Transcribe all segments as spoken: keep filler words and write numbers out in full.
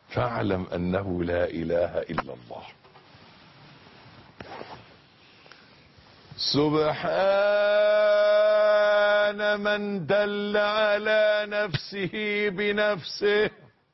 فاعلم أنه لا إله إلا الله. سبحان من دل على نفسه بنفسه.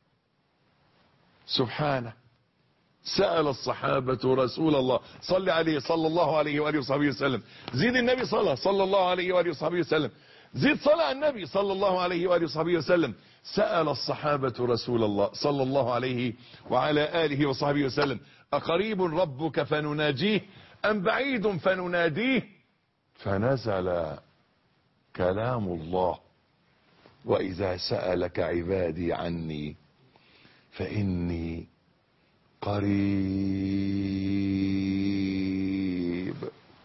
سبحانه. سأل الصحابة رسول الله، صل عليه صلى الله عليه وآله وصحبه وسلم، زيد النبي صلى صلى الله عليه وآله وصحبه وسلم، زيد صلاة النبي صلى الله عليه وآله وصحبه وسلم. سأل الصحابة رسول الله صلى الله عليه وعلى آله وصحبه وسلم، أقريب ربك فنناجيه أم بعيد فنناديه؟ فنزل كلام الله: وإذا سألك عبادي عني فإني قريب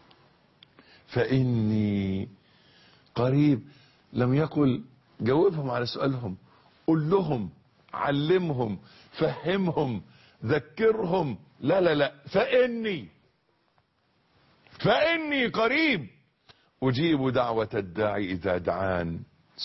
فإني قريب. لم يقل جاوبهم على سؤالهم، قل لهم، علمهم، فهمهم، ذكرهم. لا لا لا، فإني فإني قريب أجيب دعوة الداعي إذا دعان.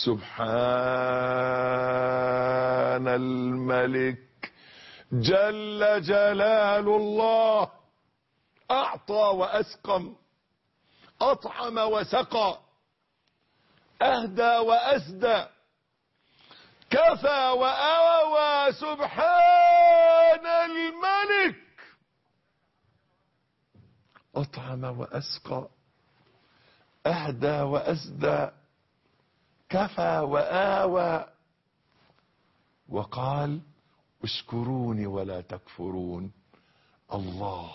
سبحان الملك جل جلال الله، أعطى وأسقم، أطعم وسقى، أهدى وأسدى، كفى وآوى. سبحان الملك أطعم وأسقى، أهدى وأسدى، كفى وآوى. وقال: اشكروني ولا تكفرون. الله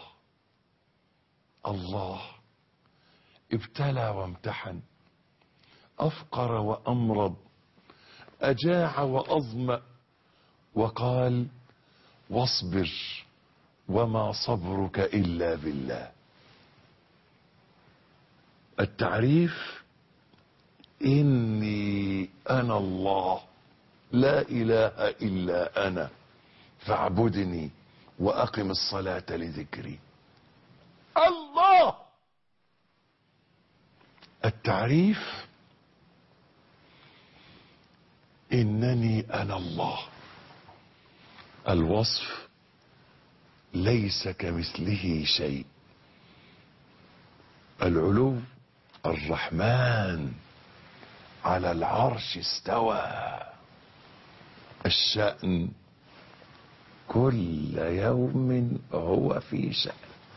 الله ابتلى وامتحن، أفقر وأمرض، أجاع وأظمأ، وقال: واصبر وما صبرك إلا بالله. التعريف: إني أنا الله لا إله إلا أنا فاعبدني وأقم الصلاة لذكري. الله. التعريف: إنني أنا الله. الوصف: ليس كمثله شيء. العلو: الرحمن على العرش استوى. الشأن: كل يوم هو في شأن.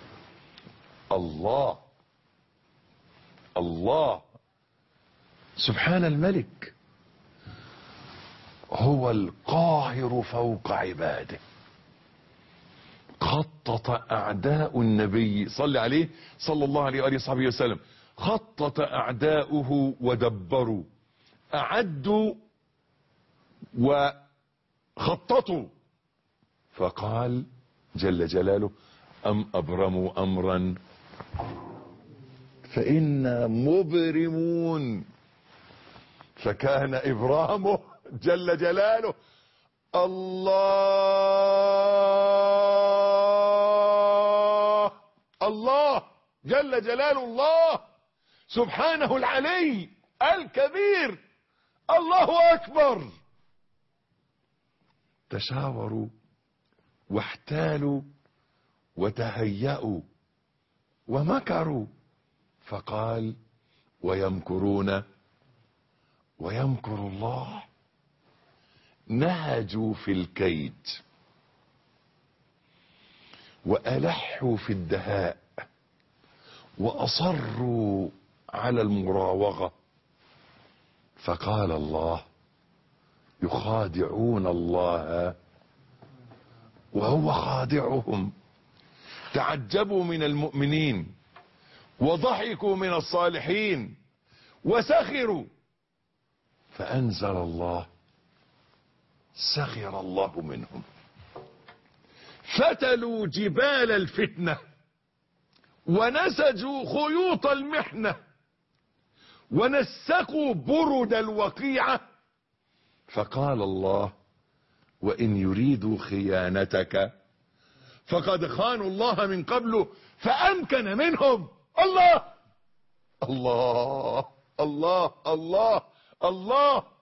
الله الله سبحان الملك هو القاهر فوق عباده. خطط أعداء النبي صلى عليه صلى الله عليه وآله وصحبه وسلم، خطط أعداؤه ودبروا، أعدوا وخططوا. فقال جل جلاله: أم أبرموا أمرا فإنا مبرمون. فكان إبرامه جل جلاله الله الله جل جلال الله سبحانه العلي الكبير. الله أكبر. تشاوروا واحتالوا وتهيأوا ومكروا. فقال: ويمكرون ويمكر الله. نهجوا في الكيد وألحوا في الدهاء وأصروا على المراوغة. فقال الله: يخادعون الله وهو خادعهم. تعجبوا من المؤمنين وضحكوا من الصالحين وسخروا. فأنزل الله: سخر الله منهم. فتلوا جبال الفتنة ونسجوا خيوط المحنة ونسقوا برد الوقيعة. فقال الله: وإن يريدوا خيانتك فقد خانوا الله من قبل فأمكن منهم. الله الله الله الله الله